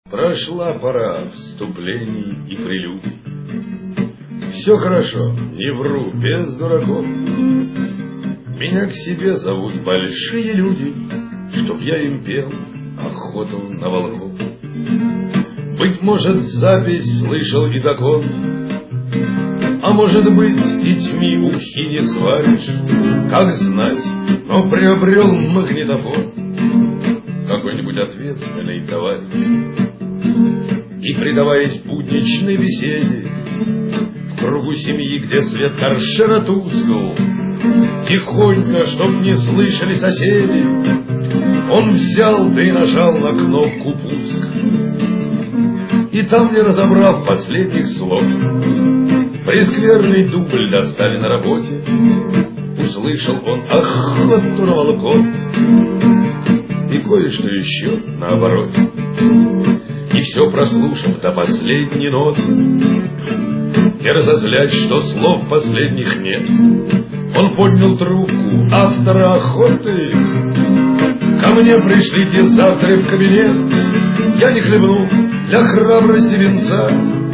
Прошла пора вступлений и прелюдий. Все хорошо, не вру, без дураков. Меня к себе зовут большие люди, чтоб я им пел охоту на волков. Быть может, запись слышал и закон, а может быть, с детьми ухи не сваришь. Как знать, но приобрел магнитофон какой-нибудь ответственный товарищ, и, предаваясь будничной беседе, в кругу семьи, где свет торшера тускл, тихонько, чтоб не слышали соседи, он взял да и нажал на кнопку пуск. И там, не разобрав последних слов, прескверный дубль достали на работе. Услышал он охоту на волков и кое-что еще наоборот. И все прослушав до последней ноты, и разозлясь, что слов последних нет, он поднял трубку автора охоты. Ко мне пришлите завтра в кабинет, я не хлебну для храбрости венца.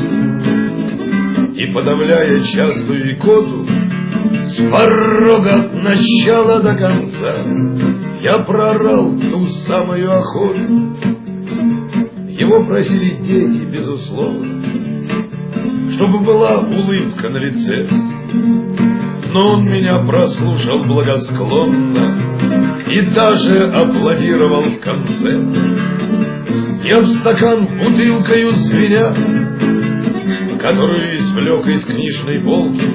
И, подавляя частую икоту, с порога от начала до конца я проорал ту самую охоту. Его просили дети, безусловно, чтобы была улыбка на лице, но он меня прослушал благосклонно и даже аплодировал в конце. И об стакан бутылкою звеня, которую извлек из книжной полки,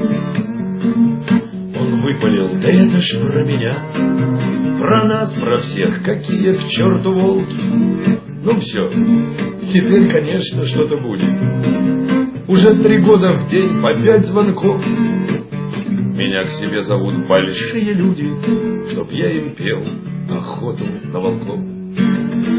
он выпалил: да это ж про меня, про нас, про всех, какие к черту волки. Ну все, теперь, конечно, что-то будет. Уже 3 года в день по 5 звонков. Меня к себе зовут большие люди, чтоб я им пел охоту на волков.